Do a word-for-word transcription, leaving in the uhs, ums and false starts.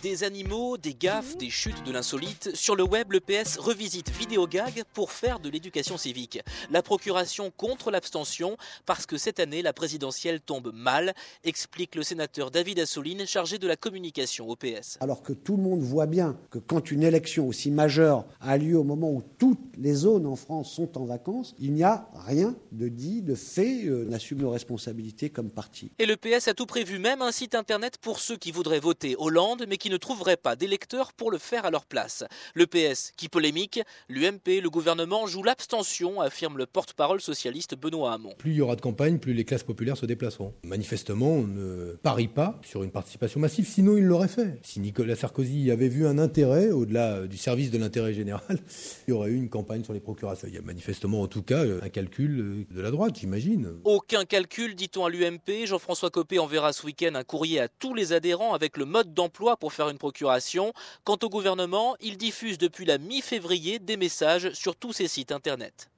Des animaux, des gaffes, des chutes, de l'insolite. Sur le web, le P S revisite Vidéogag pour faire de l'éducation civique. La procuration contre l'abstention parce que cette année, la présidentielle tombe mal, explique le sénateur David Assouline, chargé de la communication au P S. Alors que tout le monde voit bien que quand une élection aussi majeure a lieu au moment où toutes les zones en France sont en vacances, il n'y a rien de dit, de fait. Euh, on assume nos responsabilités comme parti. Et le P S a tout prévu, même un site internet pour ceux qui voudraient voter Hollande, mais qui ne trouveraient pas d'électeurs pour le faire à leur place. Le P S qui polémique, l'U M P, le gouvernement joue l'abstention, affirme le porte-parole socialiste Benoît Hamon. Plus il y aura de campagne, plus les classes populaires se déplaceront. Manifestement, on ne parie pas sur une participation massive, sinon il l'aurait fait. Si Nicolas Sarkozy avait vu un intérêt, au-delà du service de l'intérêt général, il y aurait eu une campagne sur les procurations. Il y a manifestement, en tout cas, un calcul de la droite, j'imagine. Aucun calcul, dit-on à l'U M P. Jean-François Copé enverra ce week-end un courrier à tous les adhérents avec le mode d'emploi pour faire une procuration. Quant au gouvernement, il diffuse depuis la mi-février des messages sur tous ses sites internet.